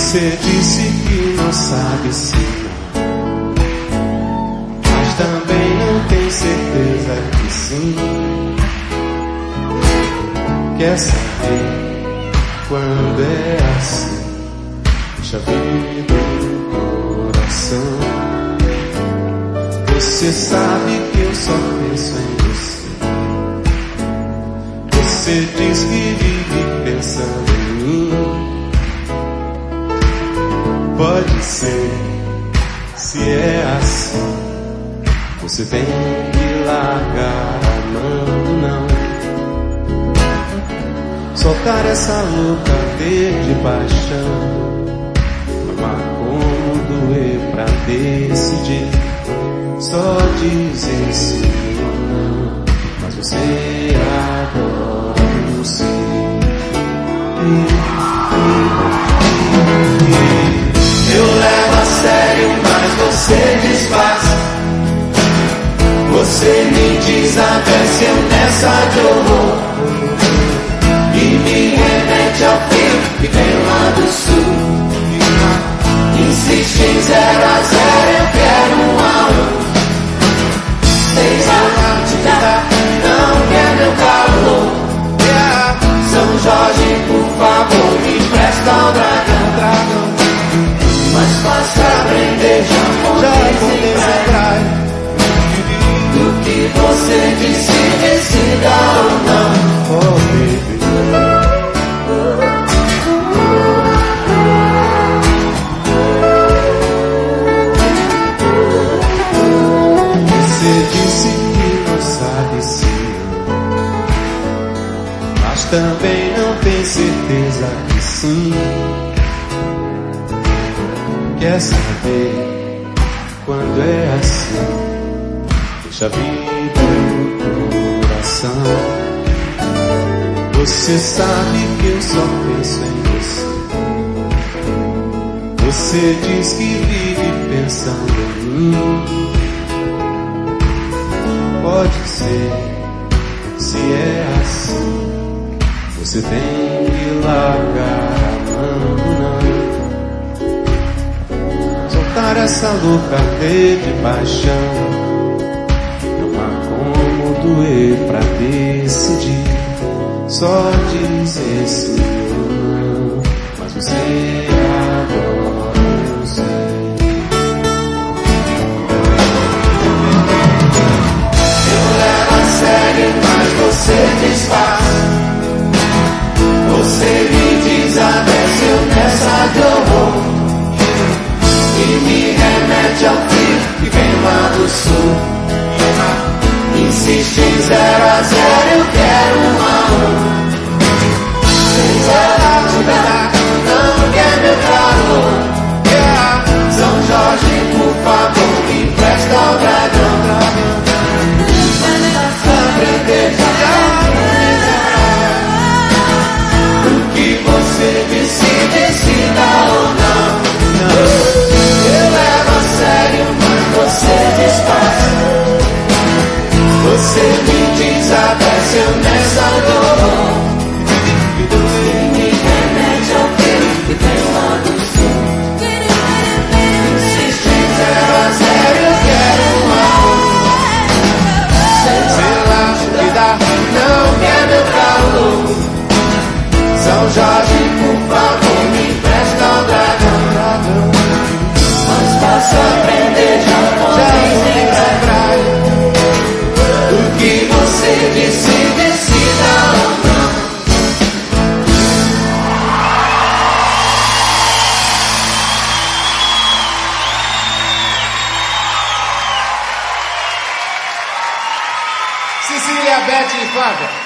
Você disse que não sabe se não, mas também não tem certeza que sim. Quer saber quando é assim? Deixa a vida no coração. Você sabe que eu só penso em você. Você diz que vive pensando em mim. Pode ser, se é assim, você tem que largar a mão, não. Soltar essa louca de paixão, amar como doer pra decidir. Só dizer sim ou não, mas você agora não sei. Eu levo a sério, mas você desfaz. Você me desabece nessa de horror e me remete ao fim que vem lá do sul. Insiste em 0 a 0, eu quero 1 a 1. 6 a te dá, não quer meu calor. São Jorge, por favor, me empresta o dragão. Mas posso aprender, já contei atrás. Do que você disse, decida ou não. Oh, baby. Você disse que não sabe se não, mas também não tem certeza que sim. Quer saber quando é assim? Deixa a vida no coração. Você sabe que eu só penso em você. Você diz que vive pensando em mim. Pode ser, se é assim, você tem que largar a mão, não. Soltar essa louca rede de paixão, não há como doer pra decidir. Só dizer sim ou não, mas você agora não sei. Eu levo a sério, mas você desfaz. Você me desabece nessa de horror e me remete ao frio que vem lá do sul. Insiste em 0 a 0, eu quero 1 a 1. 6 a te dá, não quer meu calor. São Jorge, por favor, me empresta o dragão. Aprender o que você decida ou não. Eu levo a sério, mas você desfaz. Você me desabece nessa dor e me remete ao fim que tem lá do sul. Insiste em 0 a 0, eu quero 1 a 1. Sei lá o que dá, não quer meu calor. São Jorge, por favor, me empresta o dragão. Mas posso aprender, já contei atrás. O que você disse, decida ou não. Cecília, Beth e Flávia.